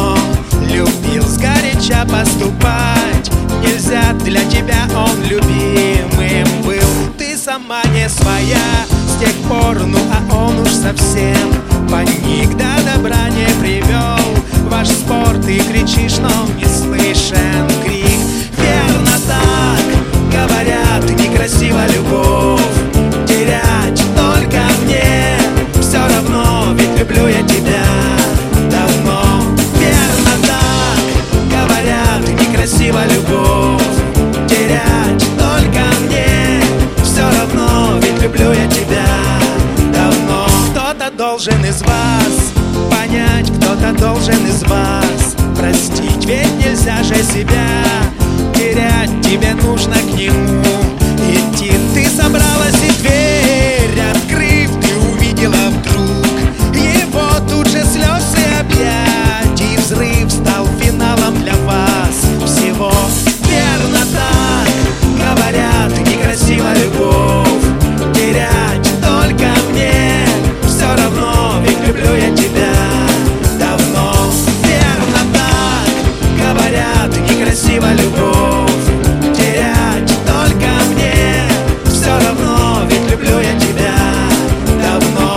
давно любил сгоряча поступать. Нельзя, для тебя он любимым был. Ты сама не своя с тех пор, ну а он уж совсем паник, до добра не привел. Ваш спор, ты кричишь, но не слышен крик. Верно так говорят, некрасиво любовь терять. Только мне все равно, ведь люблю я тебя давно. Верно так говорят, некрасиво любовь терять. Только мне все равно, ведь люблю я тебя давно. Кто-то должен из вас понять, кто-то должен из вас простить. Ведь нельзя же себя терять, тебе нужно к нему идти. Ты собралась и дверь открыв, ты увидела вдруг его, тут же слез и объятий. Взрыв стал финалом для вас всего. Верно так говорят, некрасиво любовь терять. Только мне все равно, ведь люблю я тебя давно. Верно так говорят, некрасиво любовь терять. Только мне все равно, ведь люблю я тебя давно.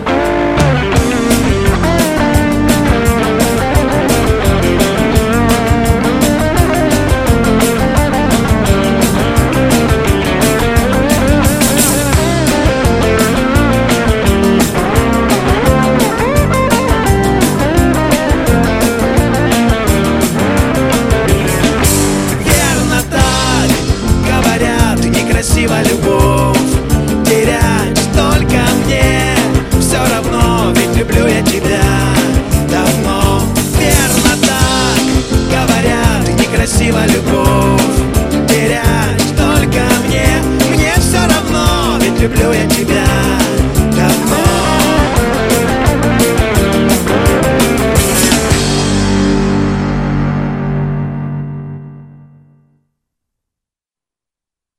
Некрасиво любовь терять. Только мне все равно, ведь люблю я тебя давно. Верно так говорят, некрасиво любовь терять. Только мне все равно, ведь люблю я тебя